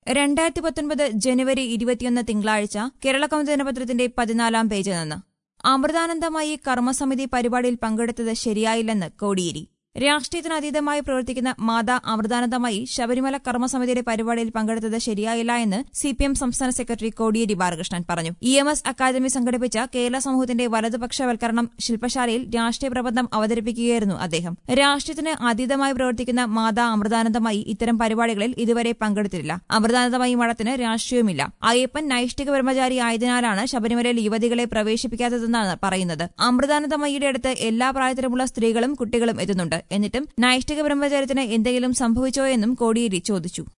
2019 ജനുവരി 21 തിങ്കളാഴ്ച കേരള കൗമുദി ദിനപത്രത്തിന്റെ 14-ാം പേജിൽ നിന്ന് അമൃതാനന്ദമയി കർമ്മസമിതി പരിപാടിയിൽ പങ്കെടുത്തത് ശരിയായില്ലെന്ന് കോടിയേരി. രാഷ്ട്രീയത്തിന് അതീതമായി പ്രവർത്തിക്കുന്ന മാതാ അമൃതാനന്ദമയി ശബരിമല കർമ്മസമിതിയുടെ പരിപാടിയിൽ പങ്കെടുത്തത് ശരിയായില്ല എന്ന് സിപിഎം സംസ്ഥാന സെക്രട്ടറി കോടിയേരി ബാലകൃഷ്ണൻ പറഞ്ഞു. EMS അക്കാദമി സംഘടിപ്പിച്ച കേരള സമൂഹത്തിന്റെ വലതുപക്ഷവൽക്കരണം ശില്പശാലയിൽ രാഷ്ട്രീയ പ്രബന്ധം അവതരിപ്പിക്കുകയായിരുന്നു അദ്ദേഹം. രാഷ്ട്രീയത്തിന് അതീതമായി പ്രവർത്തിക്കുന്ന മാതാ അമൃതാനന്ദമയി ഇത്തരം പരിപാടികളിൽ ഇതുവരെ പങ്കെടുത്തിട്ടില്ല. അമൃതാനന്ദമയി മഠത്തിന് രാഷ്ട്രീയവുമില്ല. അയ്യപ്പൻ നൈഷ്ഠിക ബ്രഹ്മചാരി ആയതിനാലാണ് ശബരിമലയിൽ യുവതികളെ പ്രവേശിപ്പിക്കാത്തതെന്നാണ് പറയുന്നത്. അമൃതാനന്ദമയിയുടെ അടുത്ത് എല്ലാ പ്രായത്തിലുമുള്ള സ്ത്രീകളും കുട്ടികളും എത്തുന്നുണ്ട്. എന്നിട്ടും നൈഷ്ഠിക ബ്രഹ്മചാര്യത്തിന് എന്തെങ്കിലും സംഭവിച്ചോ എന്നും കോടിയേരി ചോദിച്ചു.